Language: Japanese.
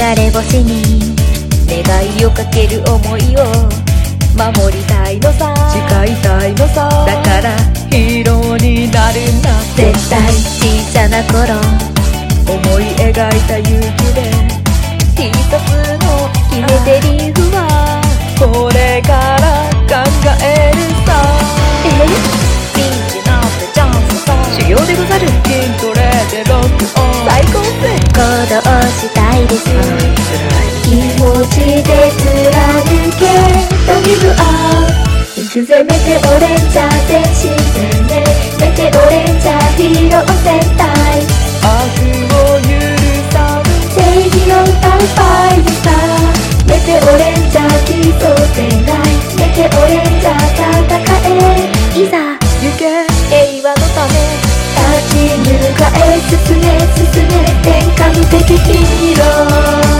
れ星に願いをかける想いを守りたいのさ、 誓いたいのさ、 だからヒーローになるんだって。 絶対小さな頃思い描いた勇気で一つの決め台詞はこれから考えるさ。 ピンチなってチャンスさ、 修行でござる、筋トレでロックオン、最高ぜ。 行動したいです、気持ちで貫けとギブアップ。行くぜメテオレンジャー全身全霊、メテオレンジャーヒーロー戦隊、 悪を許さぬ正義を歌うファイブスター、メテオレンジャー奇想天外、メテオレンジャー戦え、いざ行け平和のため立ち向かえ、進め進め天下無敵ヒーロー。